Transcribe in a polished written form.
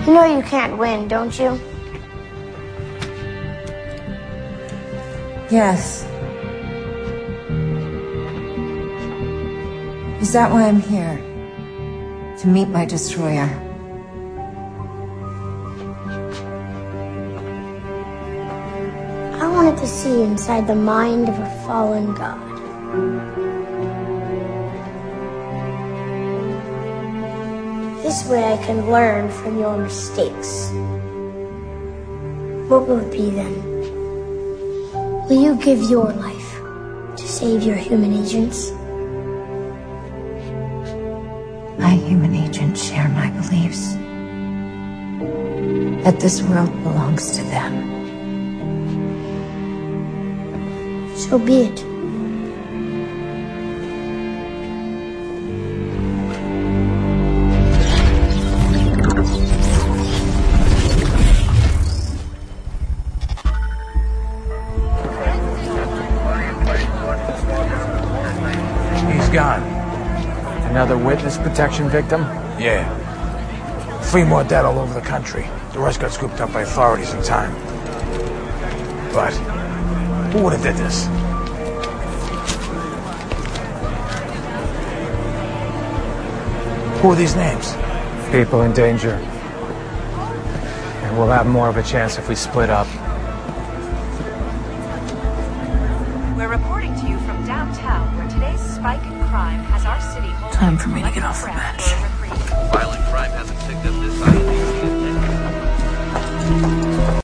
You know you can't win, don't you? Yes. Is that why I'm here? To meet my destroyer? I wanted to see inside the mind of a fallen god. This way I can learn from your mistakes. What will it be then? Will you give your life to save your human agents? My human agents share my beliefs. That this world belongs to them. So be it. He's gone. Another witness protection victim? Yeah. 3 more dead all over the country. The rest got scooped up by authorities in time. But who would have did this? Who are these names? People in danger. And we'll have more of a chance if we split up. We're reporting to you from downtown, where today's spike in crime has our city holding Time for me to get off the bench.